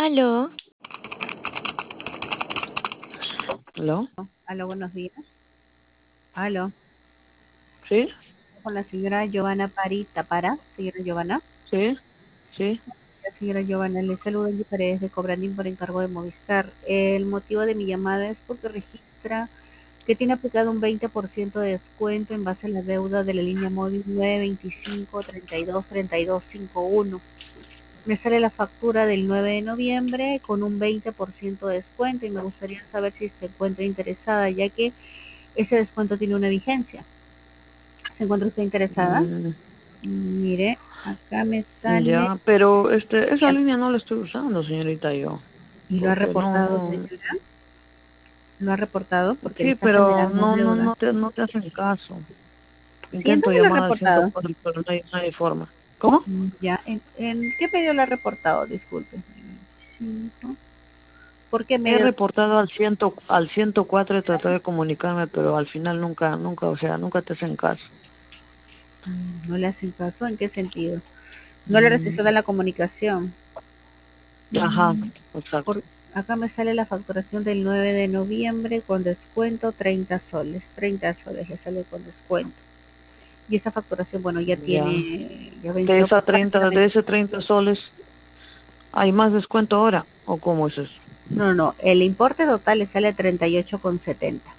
Aló, ¿Aló? Aló, buenos días. Aló, ¿Sí? con la señora Giovanna Parita para. Señora Giovanna. ¿Sí? ¿Sí? La señora Giovanna, le saludo en Paredes de Cobrandín por encargo de Movistar. El motivo de mi llamada es porque registra que tiene aplicado un 20% de descuento en base a la deuda de la línea móvil 925-323251. Me sale la factura del 9 de noviembre con un 20% de descuento y me gustaría saber si se encuentra interesada, ya que ese descuento tiene una vigencia. ¿Se encuentra usted interesada? Mm, Mire, acá me sale. ya, pero esa Bien. línea no la estoy usando, señorita, yo. ¿Y lo ha Porque no, reportado, no. señora? ¿Lo ha reportado? Porque le Sí, está pero generando no, no, deuda. no te hacen caso. ¿Sí? ¿En Intento dónde lo ha llamar al reportado? 104, pero no hay forma. ¿Cómo? Ya, ¿en qué medio lo ha reportado? Disculpe. Cinco. ¿Por qué He medio? reportado al 104 y traté de comunicarme, pero al final nunca, o sea, nunca te hacen caso. No le hacen caso. ¿En qué sentido? No le Mm, recepcionan la comunicación. ajá, Mm, exacto. por, acá me sale la facturación del 9 de noviembre con descuento 30 soles. 30 soles le sale con descuento. Y esa facturación, bueno, Ya. ya venció De prácticamente. ese 30 soles, ¿hay más descuento ahora? ¿O cómo es eso? No, no, el importe total le sale 38,70.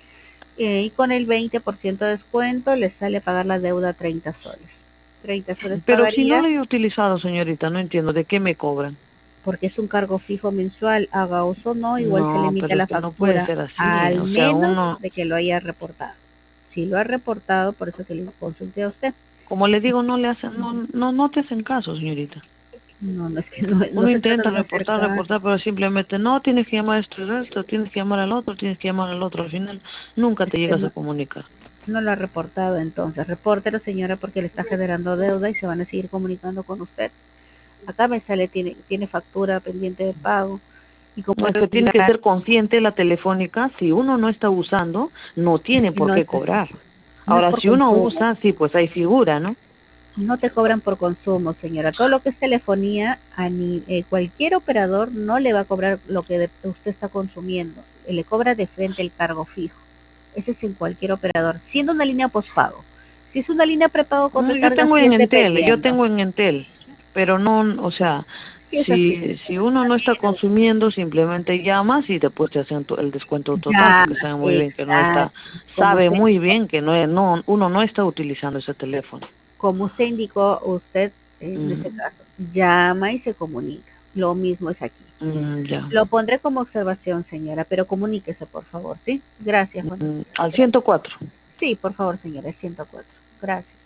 Y con el 20% de descuento le sale pagar la deuda 30 soles. 30 soles Pero si no pagaría lo he utilizado, señorita, no entiendo de qué me cobran. porque es un cargo fijo mensual, haga uso o no, igual se le No, emite pero es la que no puede factura, ser así. al O sea, menos uno, de que lo haya reportado. Si lo ha reportado, por eso que le consulté a usted. como le digo, no le hacen, no te hacen caso, señorita. No, no es que no Uno se trata intenta de no hacer caso. reportar, pero simplemente no tienes que llamar a esto y esto, tienes que llamar al otro, tienes que llamar al otro. Al final, nunca te Usted llegas a no, comunicar. no lo ha reportado entonces. Repórtelo, señora, porque le está generando deuda y se van a seguir comunicando con usted. Acá me sale, tiene factura pendiente de pago. Y como No, es que tiene que ser consciente la telefónica, si uno no está usando, no es tiene que por no qué es así, cobrar. no es Ahora, por si uno consumo. usa, sí, pues ahí figura, ¿no? No te cobran por consumo, señora. Todo lo que es telefonía, cualquier operador no le va a cobrar lo que usted está consumiendo. Le cobra de frente el cargo fijo. Ese es en cualquier operador, siendo una línea postpago. Si es una línea prepago con Yo recarga, tengo sí en es Entel, dependiendo. pero no, o sea, Sí es así, si señora. uno no está consumiendo, simplemente llamas y después te hacen el descuento total, porque Llamas, sabe muy bien que no está, exacto. sabe muy bien que uno no está utilizando ese teléfono. Como usted indicó, usted en ese Mm, caso llama y se comunica. Lo mismo es aquí. ya. Lo pondré como observación, señora, pero comuníquese, por favor, ¿sí? Gracias, buenos días. Al 104. Sí, por favor, señora, 104. Gracias.